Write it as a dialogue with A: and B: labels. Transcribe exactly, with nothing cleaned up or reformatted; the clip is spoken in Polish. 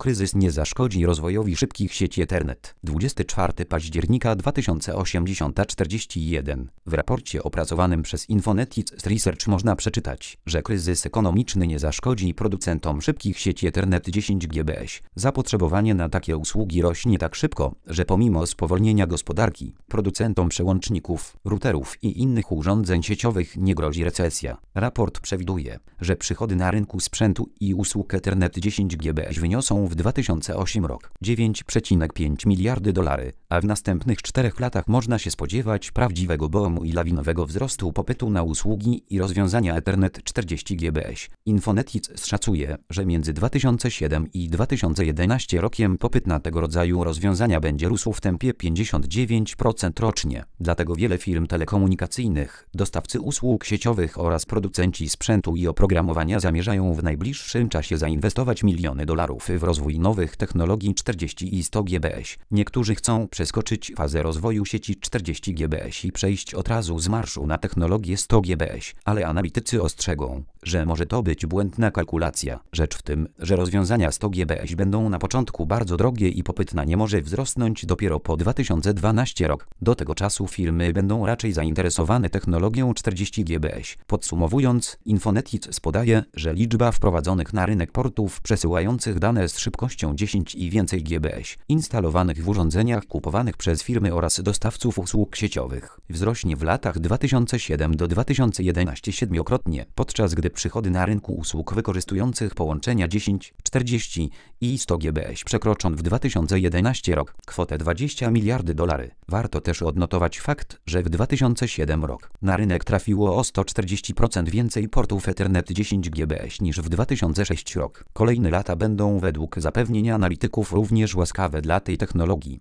A: Kryzys nie zaszkodzi rozwojowi szybkich sieci Ethernet. dwudziestego czwartego października dwa tysiące osiemdziesiąt czterdzieści jeden. W raporcie opracowanym przez Infonetics Research można przeczytać, że kryzys ekonomiczny nie zaszkodzi producentom szybkich sieci Ethernet dziesięć gigabitów. Zapotrzebowanie na takie usługi rośnie tak szybko, że pomimo spowolnienia gospodarki, producentom przełączników, routerów i innych urządzeń sieciowych nie grozi recesja. Raport przewiduje, że przychody na rynku sprzętu i usług Ethernet dziesięć gigabitów wyniosą w dwa tysiące ósmym roku dziewięć przecinek pięć miliardy dolarów, a w następnych czterech latach można się spodziewać prawdziwego boomu i lawinowego wzrostu popytu na usługi i rozwiązania Ethernet czterdzieści gigabitów. Infonetics szacuje, że między dwa tysiące siódmym i dwa tysiące jedenastym rokiem popyt na tego rodzaju rozwiązania będzie rósł w tempie pięćdziesiąt dziewięć procent rocznie. Dlatego wiele firm telekomunikacyjnych, dostawcy usług sieciowych oraz producenci sprzętu i oprogramowania zamierzają w najbliższym czasie zainwestować miliony dolarów w rozwój nowych technologii czterdzieści i sto gigabitów. Niektórzy chcą przeskoczyć fazę rozwoju sieci czterdzieści gigabitów i przejść od razu z marszu na technologię sto gigabitów, ale analitycy ostrzegą, że może to być błędna kalkulacja. Rzecz w tym, że rozwiązania sto gigabitów będą na początku bardzo drogie i popyt na nie może wzrosnąć dopiero po dwa tysiące dwunastym roku. Do tego czasu firmy będą raczej zainteresowane technologią czterdzieści gigabitów. Podsumowując, Infonetics podaje, że liczba wprowadzonych na rynek portów przesyłających dane z szybkością dziesięć i więcej gigabitów instalowanych w urządzeniach kupowanych przez firmy oraz dostawców usług sieciowych wzrośnie w latach dwa tysiące siódmy do dwa tysiące jedenastego siedmiokrotnie, podczas gdy przychody na rynku usług wykorzystujących połączenia dziesięć, czterdzieści i sto gigabitów przekroczą w dwa tysiące jedenastym roku kwotę dwadzieścia miliardów dolarów. Warto też odnotować fakt, że w dwa tysiące siódmym roku na rynek trafiło o sto czterdzieści procent więcej portów Ethernet dziesięć gigabitów niż w dwa tysiące szóstym roku. Kolejne lata będą według zapewnienia analityków również łaskawe dla tej technologii.